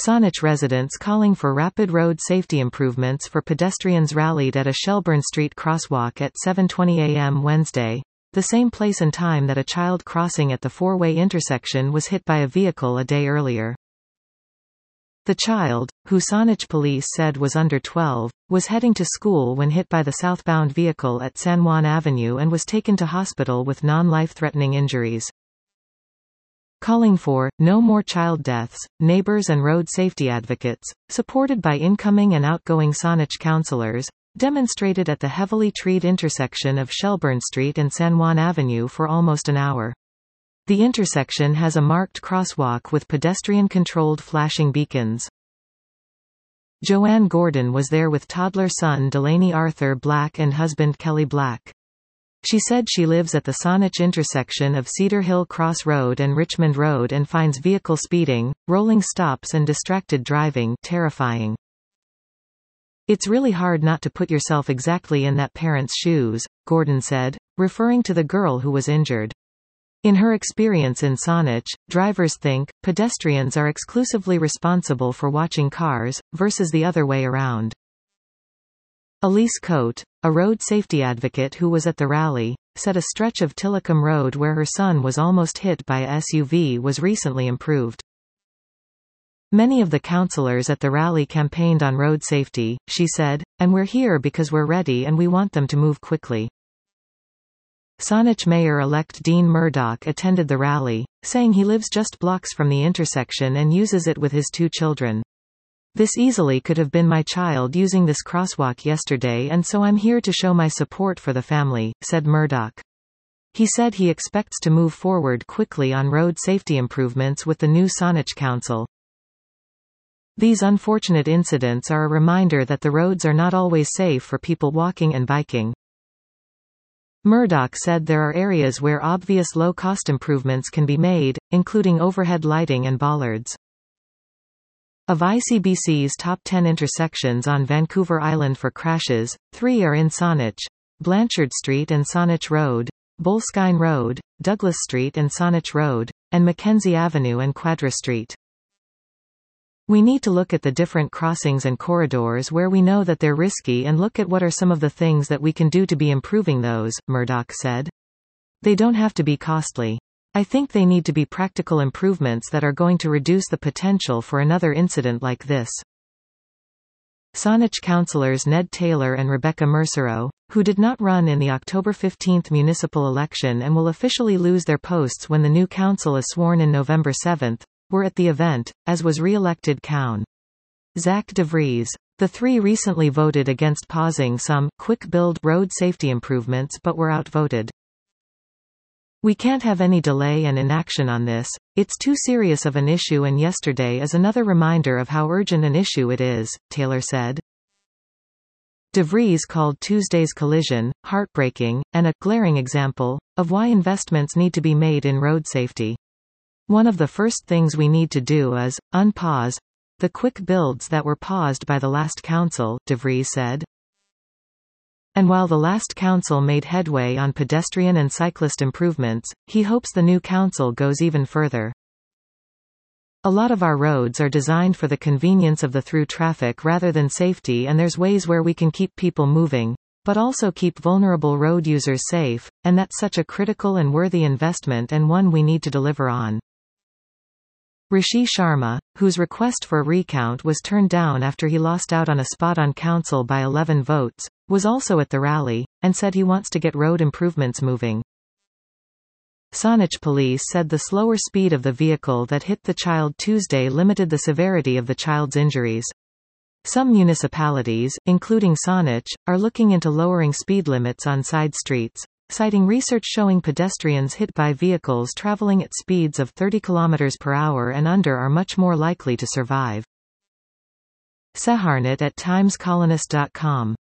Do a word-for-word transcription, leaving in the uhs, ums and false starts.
Saanich residents calling for rapid road safety improvements for pedestrians rallied at a Shelburne Street crosswalk at seven twenty a m Wednesday, the same place and time that a child crossing at the four-way intersection was hit by a vehicle a day earlier. The child, who Saanich police said was under twelve, was heading to school when hit by the southbound vehicle at San Juan Avenue and was taken to hospital with non-life-threatening injuries. Calling for no more child deaths, neighbors and road safety advocates, supported by incoming and outgoing Saanich councillors, demonstrated at the heavily treed intersection of Shelburne Street and San Juan Avenue for almost an hour. The intersection has a marked crosswalk with pedestrian-controlled flashing beacons. Joanne Gordon was there with toddler son Delaney Arthur Black and husband Kelly Black. She said she lives at the Saanich intersection of Cedar Hill Cross Road and Richmond Road and finds vehicle speeding, rolling stops and distracted driving terrifying. "It's really hard not to put yourself exactly in that parent's shoes," Gordon said, referring to the girl who was injured. In her experience in Saanich, drivers think pedestrians are exclusively responsible for watching cars, versus the other way around. Elise Coate, a road safety advocate who was at the rally, said a stretch of Tillicum Road where her son was almost hit by a S U V was recently improved. Many of the councillors at the rally campaigned on road safety, she said, and we're here because we're ready and we want them to move quickly. Saanich Mayor-elect Dean Murdoch attended the rally, saying he lives just blocks from the intersection and uses it with his two children. "This easily could have been my child using this crosswalk yesterday and so I'm here to show my support for the family," said Murdoch. He said he expects to move forward quickly on road safety improvements with the new Saanich Council. "These unfortunate incidents are a reminder that the roads are not always safe for people walking and biking." Murdoch said there are areas where obvious low-cost improvements can be made, including overhead lighting and bollards. Of I C B C's top ten intersections on Vancouver Island for crashes, three are in Saanich: Blanchard Street and Saanich Road, Boleskine Road, Douglas Street and Saanich Road, and Mackenzie Avenue and Quadra Street. "We need to look at the different crossings and corridors where we know that they're risky and look at what are some of the things that we can do to be improving those," Murdoch said. "They don't have to be costly. I think they need to be practical improvements that are going to reduce the potential for another incident like this." Saanich councillors Ned Taylor and Rebecca Mercero, who did not run in the October fifteenth municipal election and will officially lose their posts when the new council is sworn in November seventh, were at the event, as was re-elected Councillor Zach DeVries. The three recently voted against pausing some quick-build road safety improvements but were outvoted. "We can't have any delay and inaction on this. It's too serious of an issue and yesterday is another reminder of how urgent an issue it is," Taylor said. DeVries called Tuesday's collision heartbreaking, and a glaring example of why investments need to be made in road safety. "One of the first things we need to do is unpause the quick builds that were paused by the last council," DeVries said. And while the last council made headway on pedestrian and cyclist improvements, he hopes the new council goes even further. "A lot of our roads are designed for the convenience of the through traffic rather than safety, and there's ways where we can keep people moving, but also keep vulnerable road users safe, and that's such a critical and worthy investment and one we need to deliver on." Rishi Sharma, whose request for a recount was turned down after he lost out on a spot on council by eleven votes, was also at the rally, and said he wants to get road improvements moving. Saanich police said the slower speed of the vehicle that hit the child Tuesday limited the severity of the child's injuries. Some municipalities, including Saanich, are looking into lowering speed limits on side streets, citing research showing pedestrians hit by vehicles traveling at speeds of thirty kilometers per hour and under are much more likely to survive. Seharnat at times colonist dot com